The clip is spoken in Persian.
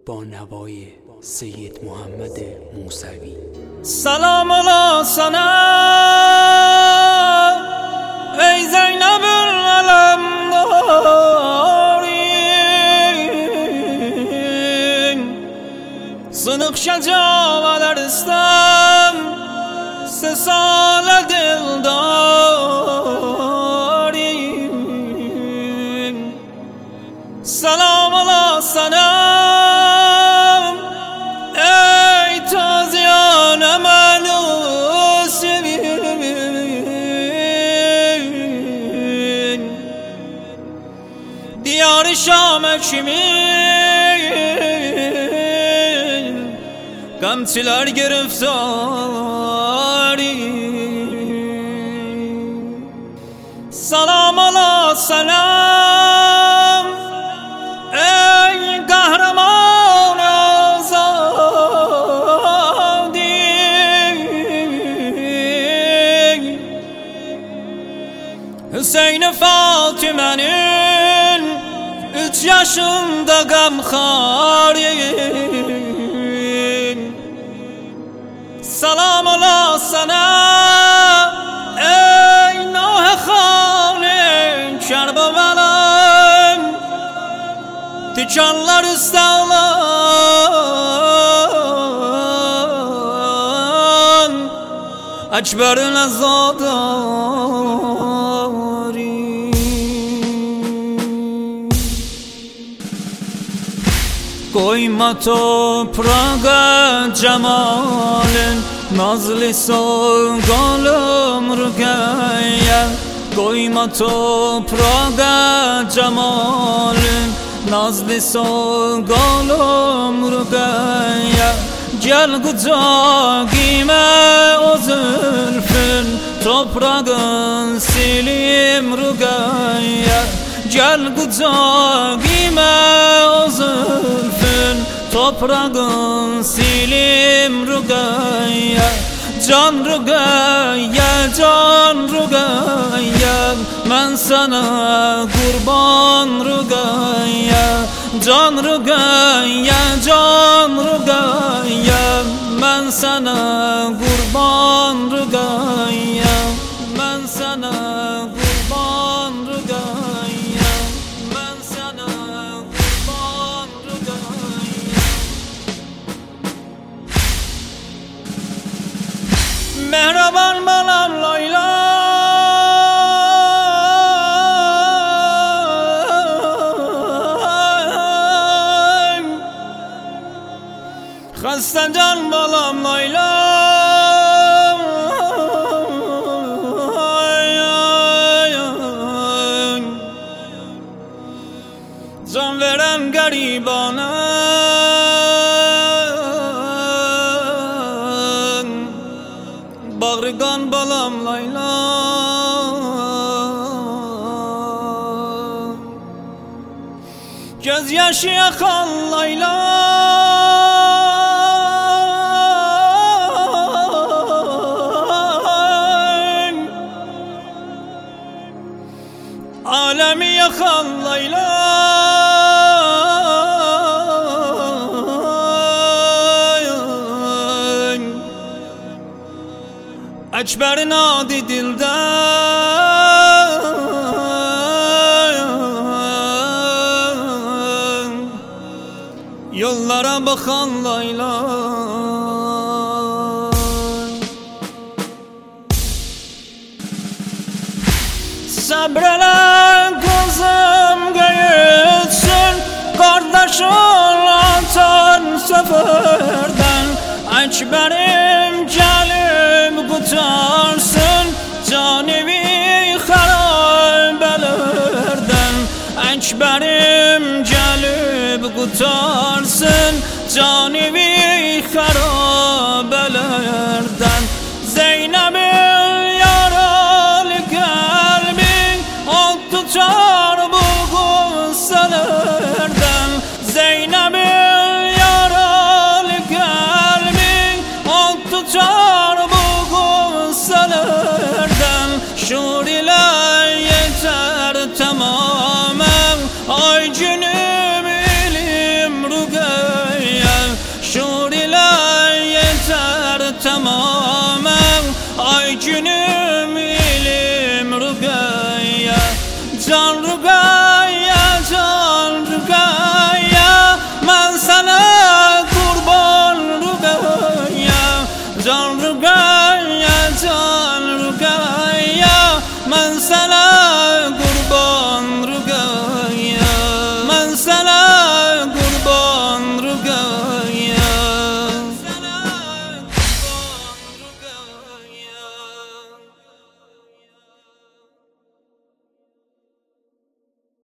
با نوای سید محمد موسوی. سلام علی سنم ای زینب العلمدارین، سنخ شجاع درستم 3 سال دلدارین. سلام علی سنم ای تازیان منوسین، دیار شام کشمین غمچiler گرفتاری. سلام علی سلام ای قهرمان آزادی، Hüseyin Fatime'nin 3 yaşında gamxarin. Salam ola sana ey Nuh Khalin Kerbelalım, dikenler üstağlan Ekber'in azadari. Koyma toprağa cemalin, nazlı soğalım rügeye. Koyma toprağa cemalin, nazlı soğalım rügeye. Gel kucağıma o zülfün, toprağın silim rügeye. Gel kucağıma o zülfün, toprağın silim rügeye. Can rügeye, can rügeye, ben sana kurban rügeye. Can rügeye, can rügeye, ben sana kurban rügeye. Ben sana kurban rügeye, ben sana kurban rügeye. Mehraban balam Layla, Xasta can balam Layla, can veren garibana, bağrıgan balam Layla. Göz yaşı yakan Layla, alemi yakan Layla. Ekber'in adi dilden, yollara bakan Layla. Sabrele kızım geçsin, kardeşin atan seferden. Ekberim gelip kurtarsın canevi harabelerden. Ekberim gelip kurtarsın canevi harabelerden. Zeynep'in yaralı kalbin ot tutar bu gusselerden. Zeynep'in yaralı kalbin ot tutar bu gusselerden. Şur ile yeter tamamen ay günüm ilim rügeye. جان رو گایا من سنه قربان رو گایا جان رو گایا من سنه